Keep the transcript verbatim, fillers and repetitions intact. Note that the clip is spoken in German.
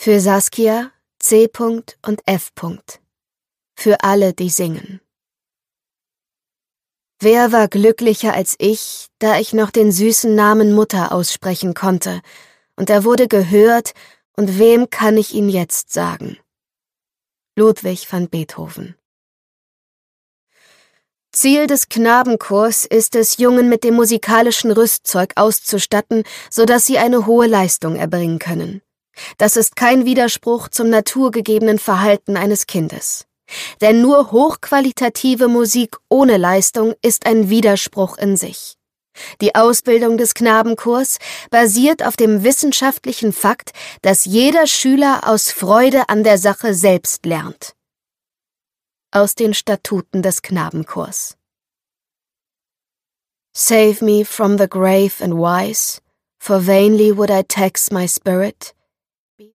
Für Saskia, C. und F. Für alle, die singen. Wer war glücklicher als ich, da ich noch den süßen Namen Mutter aussprechen konnte, und er wurde gehört, und wem kann ich ihn jetzt sagen? Ludwig van Beethoven. Ziel des Knabenchors ist es, Jungen mit dem musikalischen Rüstzeug auszustatten, sodass sie eine hohe Leistung erbringen können. Das ist kein Widerspruch zum naturgegebenen Verhalten eines Kindes. Denn nur hochqualitative Musik ohne Leistung ist ein Widerspruch in sich. Die Ausbildung des Knabenchors basiert auf dem wissenschaftlichen Fakt, dass jeder Schüler aus Freude an der Sache selbst lernt. Aus den Statuten des Knabenchors. Save me from the grave and wise, for vainly would I tax my spirit,